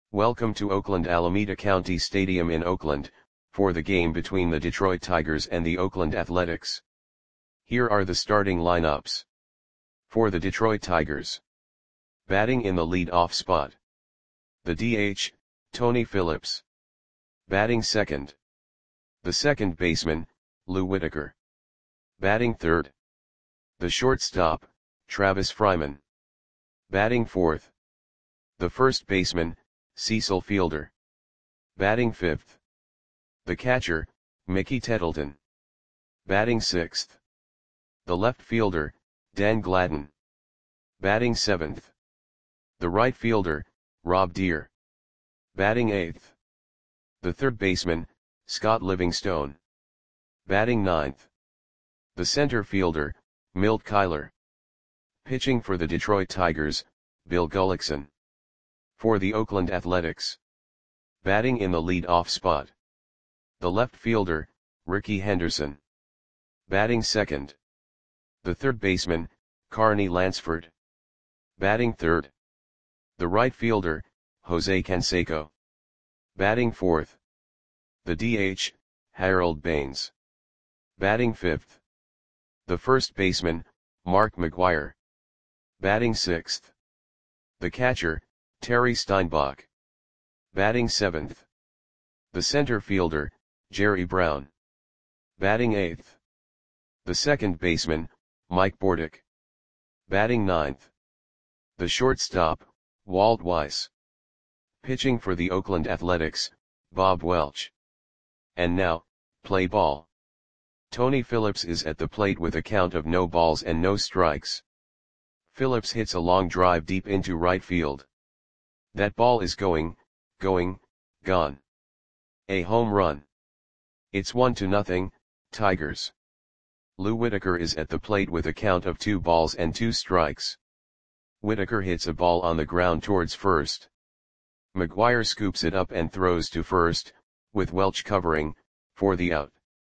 Welcome to Oakland Alameda County Stadium in Oakland, for the game between the Detroit Tigers and the Oakland Athletics. Here are the starting lineups. For the Detroit Tigers. Batting in the lead-off spot. The DH, Tony Phillips. Batting second. The second baseman, Lou Whitaker. Batting third. The shortstop, Travis Fryman. Batting fourth. The first baseman, Cecil Fielder. Batting fifth. The catcher, Mickey Tettleton. Batting sixth. The left fielder, Dan Gladden. Batting seventh. The right fielder, Rob Deer. Batting eighth. The third baseman, Scott Livingstone. Batting ninth. The center fielder, Milt Kyler. Pitching for the Detroit Tigers, Bill Gullickson. For the Oakland Athletics. Batting in the lead-off spot. The left fielder, Rickey Henderson. Batting second. The third baseman, Carney Lansford. Batting third. The right fielder, Jose Canseco. Batting fourth. The DH, Harold Baines. Batting fifth. The first baseman, Mark McGwire. Batting sixth. The catcher, Terry Steinbach. Batting seventh. The center fielder, Jerry Brown. Batting eighth. The second baseman, Mike Bordick. Batting ninth. The shortstop, Walt Weiss. Pitching for the Oakland Athletics, Bob Welch. And now, play ball. Tony Phillips is at the plate with a count of no balls and no strikes. Phillips hits a long drive deep into right field. That ball is gone. A home run. It's 1-0, Tigers. Lou Whitaker is at the plate with a count of 2 balls and 2 strikes. Whitaker hits a ball on the ground towards first. McGwire scoops it up and throws to first, with Welch covering, for the out.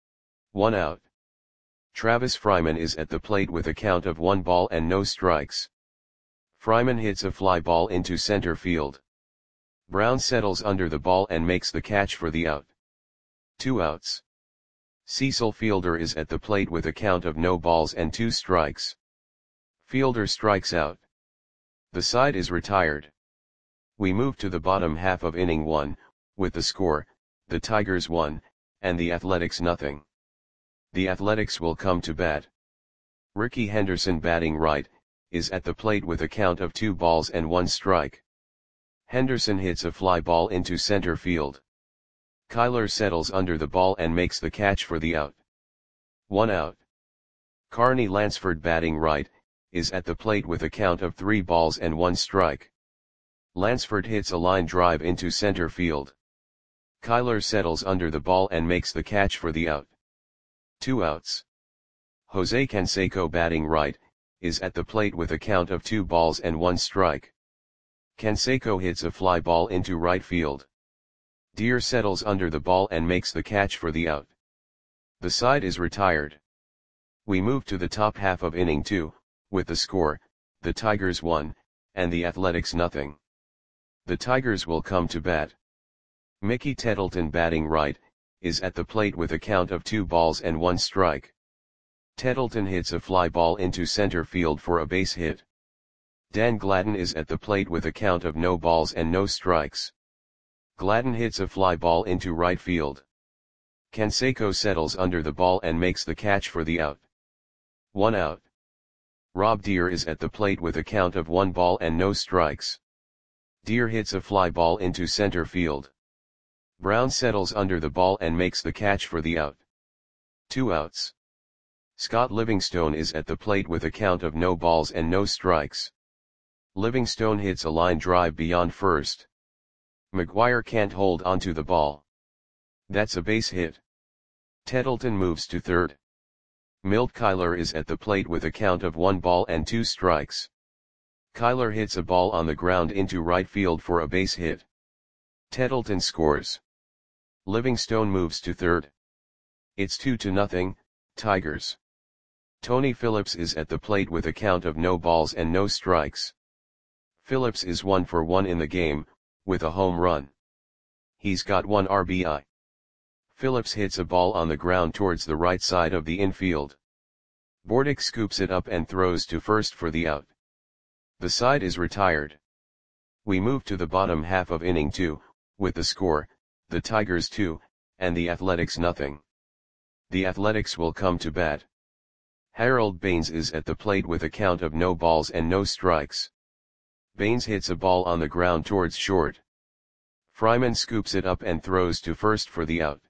1 out. Travis Fryman is at the plate with a count of 1 ball and no strikes. Fryman hits a fly ball into center field. Brown settles under the ball and makes the catch for the out. 2 outs. Cecil Fielder is at the plate with a count of no balls and 2 strikes. Fielder strikes out. The side is retired. We move to the bottom half of inning 1, with the score, the Tigers 1, and the Athletics 0. The Athletics will come to bat. Rickey Henderson, batting right, is at the plate with a count of 2 balls and 1 strike. Henderson hits a fly ball into center field. Kyler settles under the ball and makes the catch for the out. 1 out. Carney Lansford, batting right, is at the plate with a count of 3 balls and 1 strike. Lansford hits a line drive into center field. Kyler settles under the ball and makes the catch for the out. 2 outs. Jose Canseco, batting right, is at the plate with a count of 2 balls and 1 strike. Canseco hits a fly ball into right field. Deer settles under the ball and makes the catch for the out. The side is retired. We move to the top half of inning 2, with the score, the Tigers 1, and the Athletics 0. The Tigers will come to bat. Mickey Tettleton, batting right, is at the plate with a count of 2 balls and 1 strike. Tettleton hits a fly ball into center field for a base hit. Dan Gladden is at the plate with a count of no balls and no strikes. Gladden hits a fly ball into right field. Canseco settles under the ball and makes the catch for the out. 1 out. Rob Deer is at the plate with a count of 1 ball and no strikes. Deer hits a fly ball into center field. Brown settles under the ball and makes the catch for the out. 2 outs. Scott Livingstone is at the plate with a count of no balls and no strikes. Livingstone hits a line drive beyond first. McGwire can't hold onto the ball. That's a base hit. Tettleton moves to third. Milt Kyler is at the plate with a count of 1 ball and 2 strikes. Kyler hits a ball on the ground into right field for a base hit. Tettleton scores. Livingstone moves to third. It's 2-0, Tigers. Tony Phillips is at the plate with a count of no balls and no strikes. Phillips is 1 for 1 in the game, with a home run. He's got 1 RBI. Phillips hits a ball on the ground towards the right side of the infield. Bordick scoops it up and throws to first for the out. The side is retired. We move to the bottom half of inning 2, with the score, the Tigers 2, and the Athletics nothing. The Athletics will come to bat. Harold Baines is at the plate with a count of no balls and no strikes. Baines hits a ball on the ground towards short. Fryman scoops it up and throws to first for the out.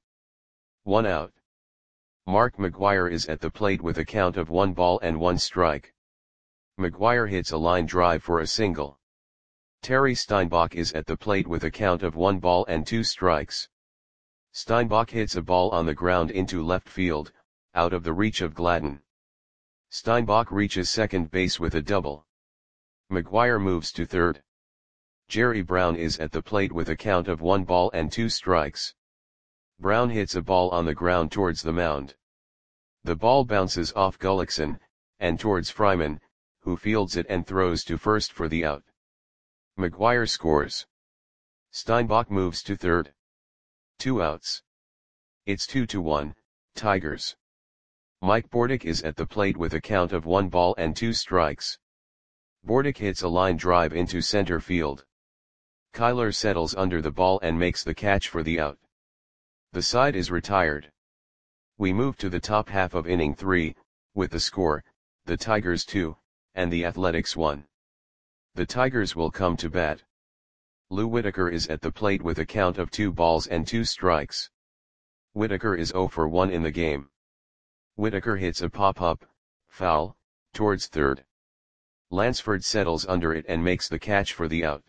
1 out. Mark McGwire is at the plate with a count of 1 ball and 1 strike. McGwire hits a line drive for a single. Terry Steinbach is at the plate with a count of 1 ball and 2 strikes. Steinbach hits a ball on the ground into left field, out of the reach of Gladden. Steinbach reaches second base with a double. McGwire moves to third. Jerry Brown is at the plate with a count of 1 ball and 2 strikes. Brown hits a ball on the ground towards the mound. The ball bounces off Gullickson, and towards Fryman, who fields it and throws to first for the out. McGwire scores. Steinbach moves to third. 2 outs. It's 2-1, Tigers. Mike Bordick is at the plate with a count of 1 ball and 2 strikes. Bordick hits a line drive into center field. Kyler settles under the ball and makes the catch for the out. The side is retired. We move to the top half of inning 3, with the score, the Tigers 2, and the Athletics 1. The Tigers will come to bat. Lou Whitaker is at the plate with a count of 2 balls and 2 strikes. Whitaker is 0 for 1 in the game. Whitaker hits a pop-up, foul, towards third. Lansford settles under it and makes the catch for the out.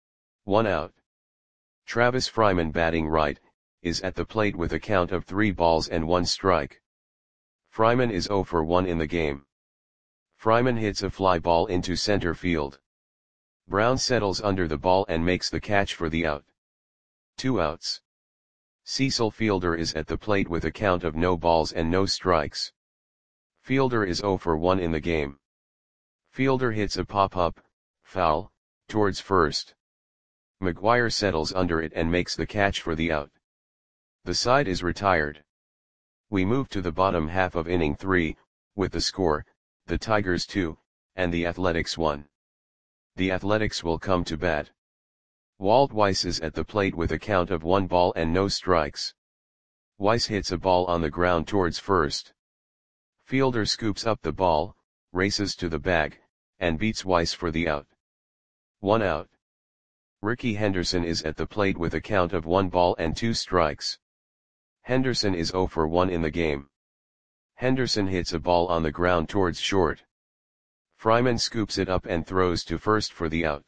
1 out. Travis Fryman, batting right, is at the plate with a count of 3 balls and 1 strike. Fryman is 0 for 1 in the game. Fryman hits a fly ball into center field. Brown settles under the ball and makes the catch for the out. 2 outs. Cecil Fielder is at the plate with a count of no balls and no strikes. Fielder is 0 for 1 in the game. Fielder hits a pop-up, foul, towards first. McGwire settles under it and makes the catch for the out. The side is retired. We move to the bottom half of inning 3, with the score, the Tigers 2, and the Athletics 1. The Athletics will come to bat. Walt Weiss is at the plate with a count of 1 ball and no strikes. Weiss hits a ball on the ground towards first. Fielder scoops up the ball, races to the bag, and beats Weiss for the out. 1 out. Ricky Henderson is at the plate with a count of 1 ball and 2 strikes. Henderson is 0 for 1 in the game. Henderson hits a ball on the ground towards short. Fryman scoops it up and throws to first for the out.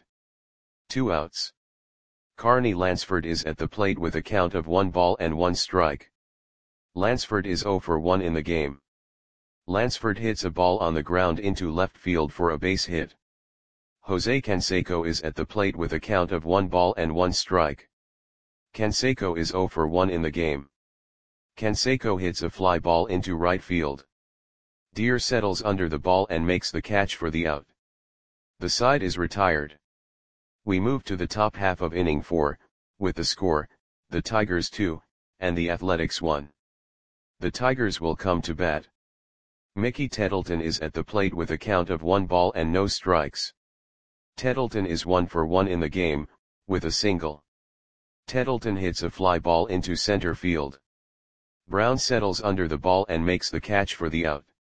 2 outs. Carney Lansford is at the plate with a count of 1 ball and 1 strike. Lansford is 0 for 1 in the game. Lansford hits a ball on the ground into left field for a base hit. Jose Canseco is at the plate with a count of 1 ball and 1 strike. Canseco is 0 for 1 in the game. Canseco hits a fly ball into right field. Deere settles under the ball and makes the catch for the out. The side is retired. We move to the top half of inning 4, with the score, the Tigers 2, and the Athletics 1. The Tigers will come to bat. Mickey Tettleton is at the plate with a count of 1 ball and no strikes. Tettleton is 1 for 1 in the game, with a single. Tettleton hits a fly ball into center field. Brown settles under the ball and makes the catch for the out.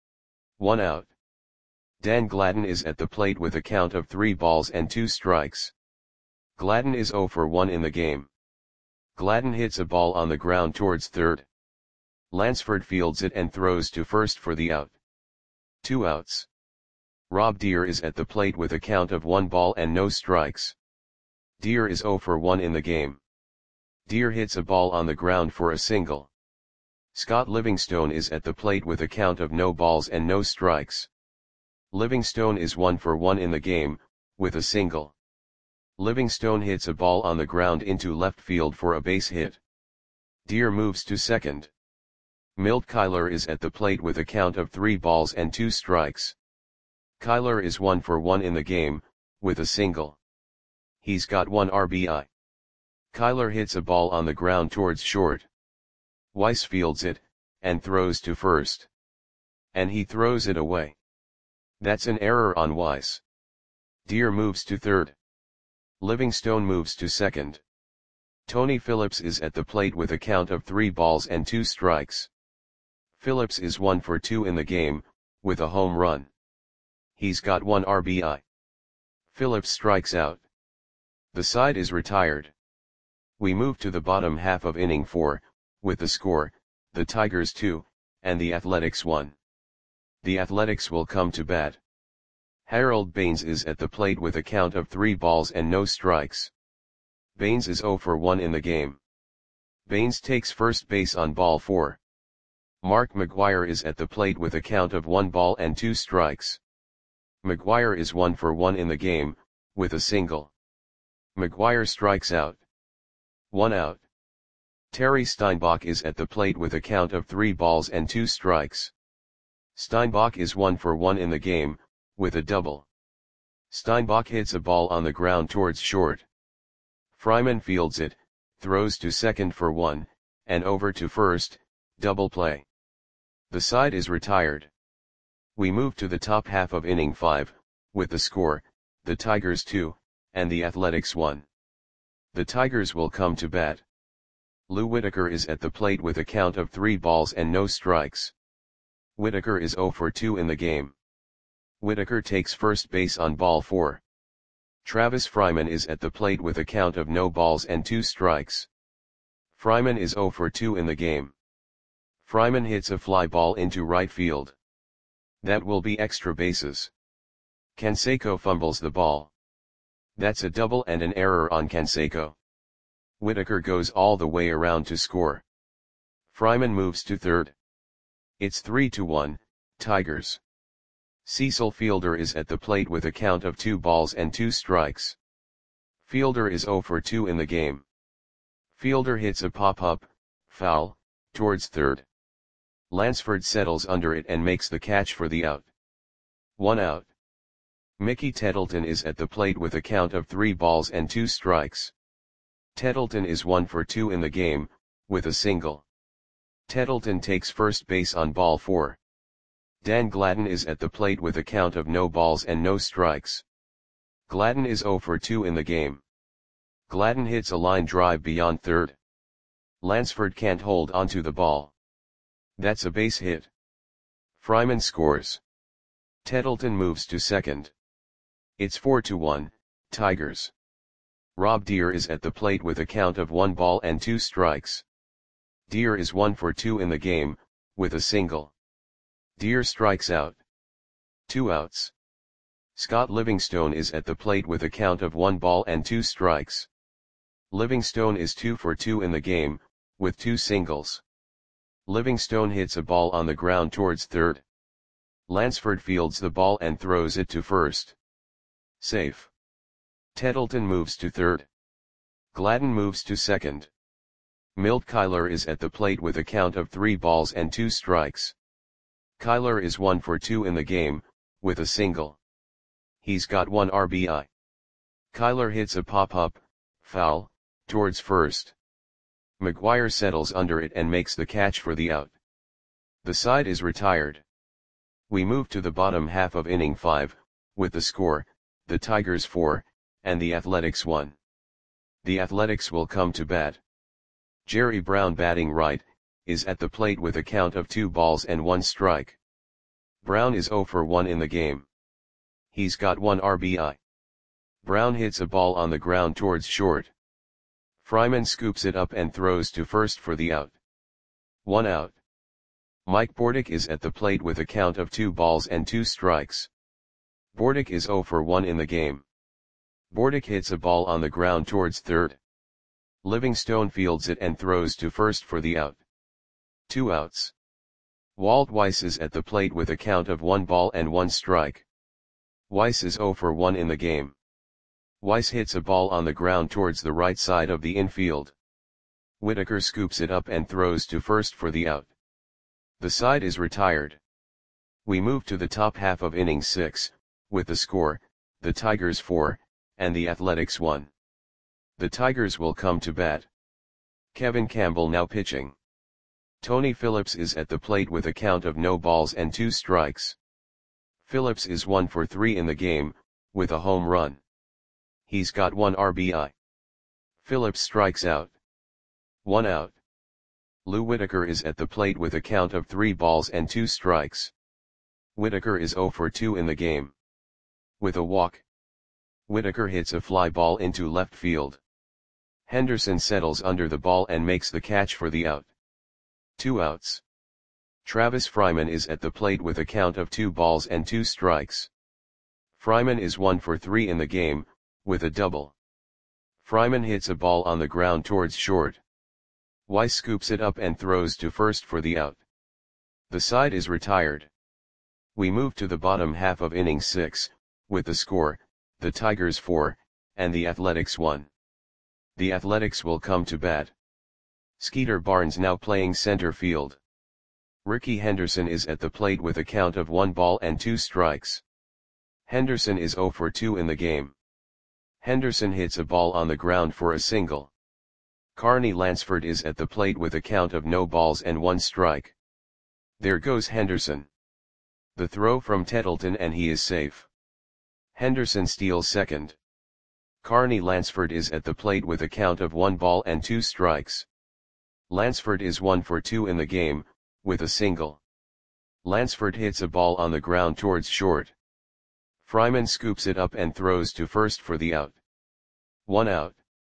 1 out. Dan Gladden is at the plate with a count of 3 balls and 2 strikes. Gladden is 0 for 1 in the game. Gladden hits a ball on the ground towards third. Lansford fields it and throws to first for the out. 2 outs. Rob Deere is at the plate with a count of 1 ball and no strikes. Deere is 0 for 1 in the game. Deere hits a ball on the ground for a single. Scott Livingstone is at the plate with a count of no balls and no strikes. Livingstone is 1 for 1 in the game, with a single. Livingstone hits a ball on the ground into left field for a base hit. Deere moves to second. Milt Kyler is at the plate with a count of 3 balls and 2 strikes. Kyler is 1 for 1 in the game, with a single. He's got 1 RBI. Kyler hits a ball on the ground towards short. Weiss fields it, and throws to first. And he throws it away. That's an error on Weiss. Deere moves to third. Livingstone moves to second. Tony Phillips is at the plate with a count of 3 balls and 2 strikes. Phillips is 1 for 2 in the game, with a home run. He's got 1 RBI. Phillips strikes out. The side is retired. We move to the bottom half of inning 4, with the score, the Tigers 2, and the Athletics 1. The Athletics will come to bat. Harold Baines is at the plate with a count of 3 balls and no strikes. Baines is 0 for 1 in the game. Baines takes first base on ball 4. Mark McGwire is at the plate with a count of 1 ball and 2 strikes. McGwire is 1 for 1 in the game, with a single. McGwire strikes out. 1 out. Terry Steinbach is at the plate with a count of 3 balls and 2 strikes. Steinbach is 1 for 1 in the game, with a double. Steinbach hits a ball on the ground towards short. Fryman fields it, throws to second for 1, and over to first, double play. The side is retired. We move to the top half of inning 5, with the score, the Tigers 2, and the Athletics 1. The Tigers will come to bat. Lou Whitaker is at the plate with a count of 3 balls and no strikes. Whitaker is 0 for 2 in the game. Whitaker takes first base on ball 4. Travis Fryman is at the plate with a count of no balls and 2 strikes. Fryman is 0 for 2 in the game. Fryman hits a fly ball into right field. That will be extra bases. Canseco fumbles the ball. That's a double and an error on Canseco. Whitaker goes all the way around to score. Fryman moves to third. It's 3-1, Tigers. Cecil Fielder is at the plate with a count of 2 balls and 2 strikes. Fielder is 0 for 2 in the game. Fielder hits a pop-up, foul, towards third. Lansford settles under it and makes the catch for the out. 1 out. Mickey Tettleton is at the plate with a count of 3 balls and 2 strikes. Tettleton is 1 for 2 in the game, with a single. Tettleton takes first base on ball 4. Dan Gladden is at the plate with a count of no balls and no strikes. Gladden is 0 for 2 in the game. Gladden hits a line drive beyond third. Lansford can't hold onto the ball. That's a base hit. Fryman scores. Tettleton moves to second. It's 4-1, Tigers. Rob Deere is at the plate with a count of 1 ball and 2 strikes. Deere is 1 for 2 in the game, with a single. Deere strikes out. 2 outs. Scott Livingstone is at the plate with a count of 1 ball and 2 strikes. Livingstone is 2 for 2 in the game, with 2 singles. Livingstone hits a ball on the ground towards third. Lansford fields the ball and throws it to first. Safe. Tettleton moves to third. Gladden moves to second. Milt Kyler is at the plate with a count of 3 balls and 2 strikes. Kyler is 1 for 2 in the game, with a single. He's got 1 RBI. Kyler hits a pop-up, foul, towards first. McGwire settles under it and makes the catch for the out. The side is retired. We move to the bottom half of inning 5, with the score, the Tigers 4, and the Athletics 1. The Athletics will come to bat. Jerry Brown, batting right, is at the plate with a count of 2 balls and 1 strike. Brown is 0 for 1 in the game. He's got 1 RBI. Brown hits a ball on the ground towards short. Fryman scoops it up and throws to first for the out. 1 out. Mike Bordick is at the plate with a count of 2 balls and 2 strikes. Bordick is 0 for 1 in the game. Bordick hits a ball on the ground towards third. Livingstone fields it and throws to first for the out. 2 outs. Walt Weiss is at the plate with a count of 1 ball and 1 strike. Weiss is 0 for 1 in the game. Weiss hits a ball on the ground towards the right side of the infield. Whitaker scoops it up and throws to first for the out. The side is retired. We move to the top half of inning 6, with the score, the Tigers 4, and the Athletics 1. The Tigers will come to bat. Kevin Campbell now pitching. Tony Phillips is at the plate with a count of no balls and 2 strikes. Phillips is 1 for 3 in the game, with a home run. He's got 1 RBI. Phillips strikes out. 1 out. Lou Whitaker is at the plate with a count of 3 balls and 2 strikes. Whitaker is 0 for 2 in the game. With a walk. Whitaker hits a fly ball into left field. Henderson settles under the ball and makes the catch for the out. 2 outs. Travis Fryman is at the plate with a count of 2 balls and 2 strikes. Fryman is 1 for 3 in the game, with a double. Fryman hits a ball on the ground towards short. Weiss scoops it up and throws to first for the out. The side is retired. We move to the bottom half of inning 6, with the score, the Tigers 4, and the Athletics 1. The Athletics will come to bat. Skeeter Barnes now playing center field. Ricky Henderson is at the plate with a count of 1 ball and 2 strikes. Henderson is 0 for 2 in the game. Henderson hits a ball on the ground for a single. Carney Lansford is at the plate with a count of no balls and 1 strike. There goes Henderson. The throw from Tettleton and he is safe. Henderson steals second. Carney Lansford is at the plate with a count of 1 ball and 2 strikes. Lansford is 1 for 2 in the game, with a single. Lansford hits a ball on the ground towards short. Fryman scoops it up and throws to first for the out. 1 out.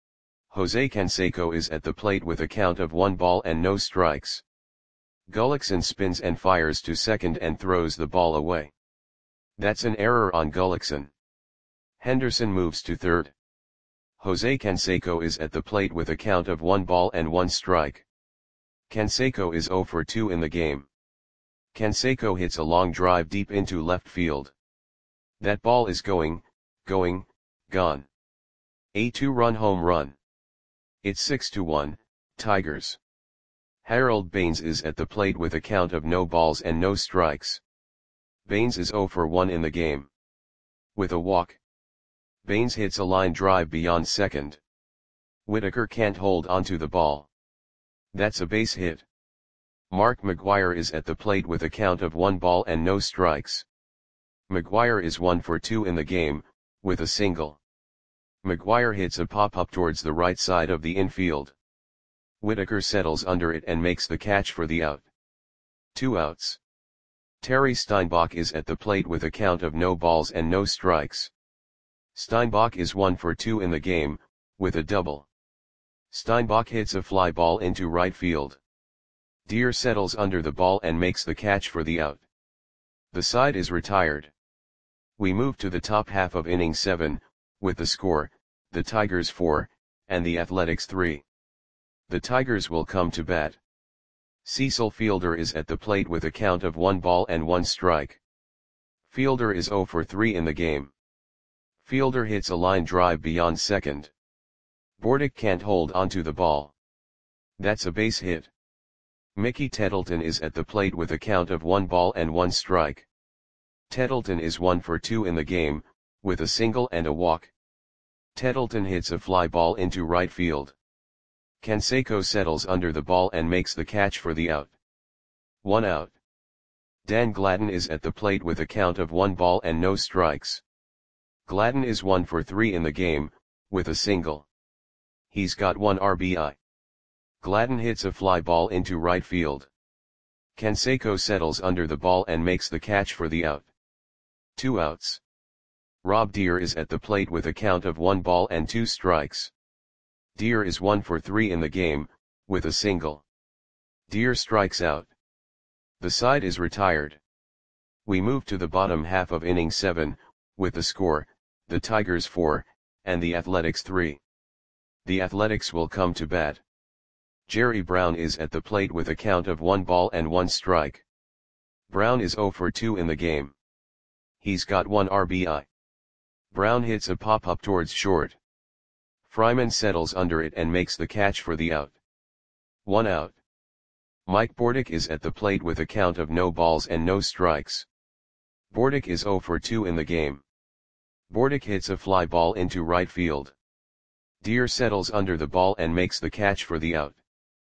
Jose Canseco is at the plate with a count of 1 ball and no strikes. Gullickson spins and fires to second and throws the ball away. That's an error on Gullickson. Henderson moves to third. Jose Canseco is at the plate with a count of 1 ball and 1 strike. Canseco is 0 for 2 in the game. Canseco hits a long drive deep into left field. That ball is gone. A 2-run home run. It's 6-1, Tigers. Harold Baines is at the plate with a count of no balls and no strikes. Baines is 0 for 1 in the game. With a walk. Baines hits a line drive beyond second. Whitaker can't hold onto the ball. That's a base hit. Mark McGwire is at the plate with a count of 1 ball and no strikes. McGwire is 1 for 2 in the game, with a single. McGwire hits a pop-up towards the right side of the infield. Whitaker settles under it and makes the catch for the out. 2 outs. Terry Steinbach is at the plate with a count of no balls and no strikes. Steinbach is 1 for 2 in the game, with a double. Steinbach hits a fly ball into right field. Deer settles under the ball and makes the catch for the out. The side is retired. We move to the top half of inning 7, with the score, the Tigers 4, and the Athletics 3. The Tigers will come to bat. Cecil Fielder is at the plate with a count of 1 ball and 1 strike. Fielder is 0 for 3 in the game. Fielder hits a line drive beyond second. Bordick can't hold onto the ball. That's a base hit. Mickey Tettleton is at the plate with a count of 1 ball and 1 strike. Tettleton is 1 for 2 in the game, with a single and a walk. Tettleton hits a fly ball into right field. Canseco settles under the ball and makes the catch for the out. 1 out. Dan Gladden is at the plate with a count of 1 ball and no strikes. Gladden is 1 for 3 in the game, with a single. He's got 1 RBI. Gladden hits a fly ball into right field. Canseco settles under the ball and makes the catch for the out. 2 outs. Rob Deere is at the plate with a count of 1 ball and 2 strikes. Deere is 1 for 3 in the game, with a single. Deere strikes out. The side is retired. We move to the bottom half of inning 7, with the score, the Tigers 4, and the Athletics 3. The Athletics will come to bat. Jerry Brown is at the plate with a count of 1 ball and 1 strike. Brown is 0 for 2 in the game. He's got 1 RBI. Brown hits a pop-up towards short. Fryman settles under it and makes the catch for the out. 1 out. Mike Bordick is at the plate with a count of no balls and no strikes. Bordick is 0 for 2 in the game. Bordick hits a fly ball into right field. Deer settles under the ball and makes the catch for the out.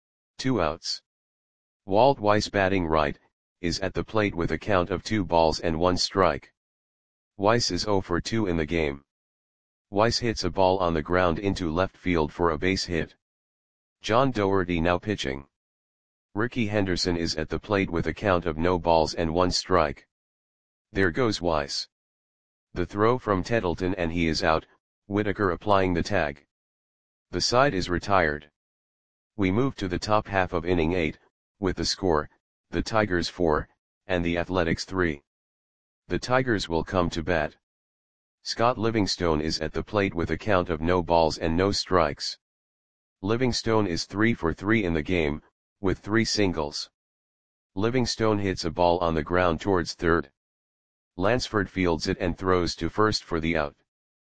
2 outs. Walt Weiss, batting right, is at the plate with a count of 2 balls and 1 strike. Weiss is 0 for 2 in the game. Weiss hits a ball on the ground into left field for a base hit. John Doherty now pitching. Rickey Henderson is at the plate with a count of no balls and 1 strike. There goes Weiss. The throw from Tettleton and he is out, Whitaker applying the tag. The side is retired. We move to the top half of inning 8, with the score, the Tigers 4, and the Athletics 3. The Tigers will come to bat. Scott Livingstone is at the plate with a count of no balls and no strikes. Livingstone is 3 for 3 in the game, with 3 singles. Livingstone hits a ball on the ground towards third. Lansford fields it and throws to first for the out.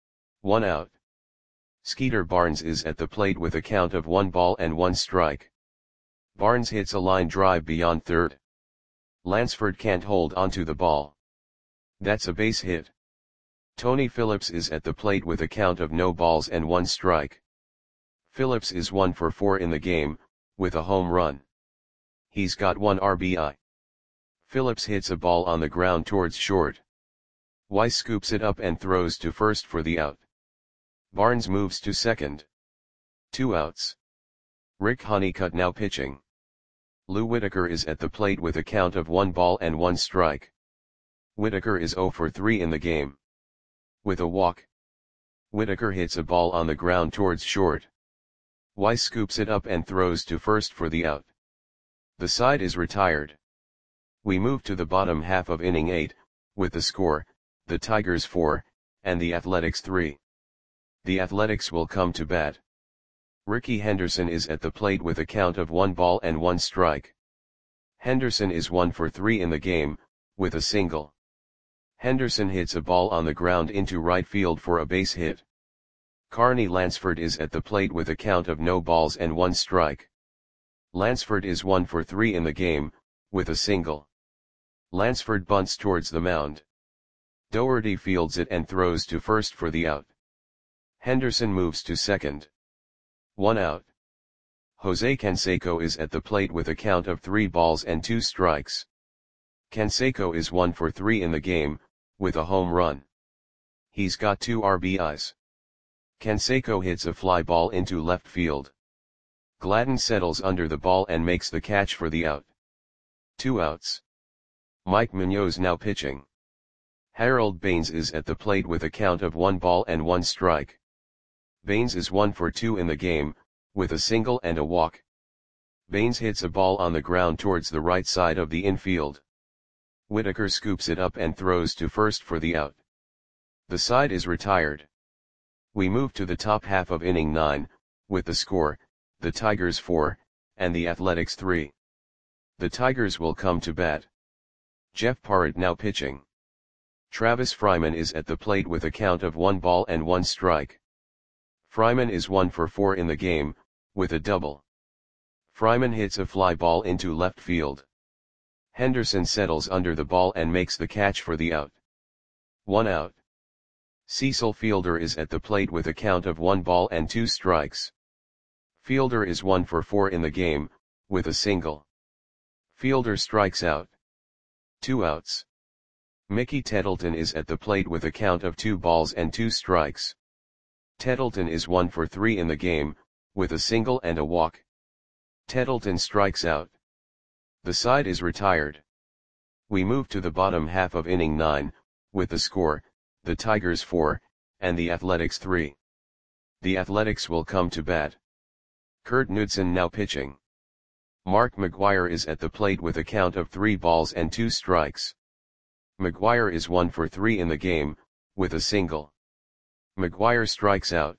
1 out. Skeeter Barnes is at the plate with a count of 1 ball and 1 strike. Barnes hits a line drive beyond third. Lansford can't hold onto the ball. That's a base hit. Tony Phillips is at the plate with a count of no balls and 1 strike. Phillips is 1 for 4 in the game, with a home run. He's got 1 RBI. Phillips hits a ball on the ground towards short. Weiss scoops it up and throws to first for the out. Barnes moves to second. 2 outs. Rick Honeycutt now pitching. Lou Whitaker is at the plate with a count of 1 ball and 1 strike. Whitaker is 0 for 3 in the game. With a walk. Whitaker hits a ball on the ground towards short. Weiss scoops it up and throws to first for the out. The side is retired. We move to the bottom half of inning 8, with the score, the Tigers 4, and the Athletics 3. The Athletics will come to bat. Rickey Henderson is at the plate with a count of 1 ball and 1 strike. Henderson is 1 for 3 in the game, with a single. Henderson hits a ball on the ground into right field for a base hit. Carney Lansford is at the plate with a count of no balls and 1 strike. Lansford is 1 for 3 in the game, with a single. Lansford bunts towards the mound. Doherty fields it and throws to first for the out. Henderson moves to second. 1 out. Jose Canseco is at the plate with a count of 3 balls and 2 strikes. Canseco is 1 for 3 in the game, with a home run. He's got 2 RBIs. Canseco hits a fly ball into left field. Gladden settles under the ball and makes the catch for the out. 2 outs. Mike Munoz now pitching. Harold Baines is at the plate with a count of 1 ball and 1 strike. Baines is 1 for 2 in the game, with a single and a walk. Baines hits a ball on the ground towards the right side of the infield. Whitaker scoops it up and throws to first for the out. The side is retired. We move to the top half of inning 9, with the score, the Tigers 4, and the Athletics 3. The Tigers will come to bat. Jeff Parrott now pitching. Travis Fryman is at the plate with a count of 1 ball and 1 strike. Fryman is 1 for 4 in the game, with a double. Fryman hits a fly ball into left field. Henderson settles under the ball and makes the catch for the out. 1 out. Cecil Fielder is at the plate with a count of 1 ball and 2 strikes. Fielder is 1 for 4 in the game, with a single. Fielder strikes out. 2 outs. Mickey Tettleton is at the plate with a count of 2 balls and 2 strikes. Tettleton is 1 for 3 in the game, with a single and a walk. Tettleton strikes out. The side is retired. We move to the bottom half of inning 9, with the score, the Tigers 4, and the Athletics 3. The Athletics will come to bat. Kurt Knudsen now pitching. Mark McGwire is at the plate with a count of 3 balls and 2 strikes. McGwire is 1 for 3 in the game, with a single. McGwire strikes out.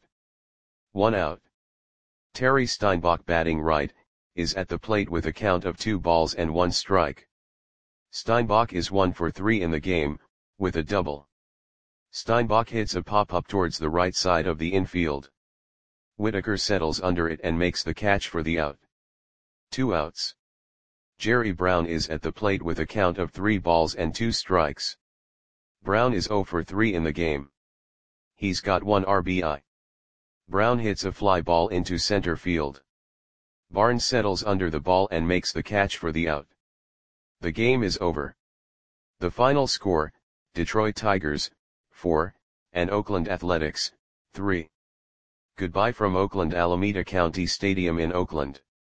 1 out. Terry Steinbach, batting right, is at the plate with a count of 2 balls and 1 strike. Steinbach is 1 for 3 in the game, with a double. Steinbach hits a pop-up towards the right side of the infield. Whitaker settles under it and makes the catch for the out. 2 outs. Jerry Brown is at the plate with a count of 3 balls and 2 strikes. Brown is 0 for 3 in the game. He's got 1 RBI. Brown hits a fly ball into center field. Barnes settles under the ball and makes the catch for the out. The game is over. The final score, Detroit Tigers, 4, and Oakland Athletics, 3. Goodbye from Oakland Alameda County Stadium in Oakland.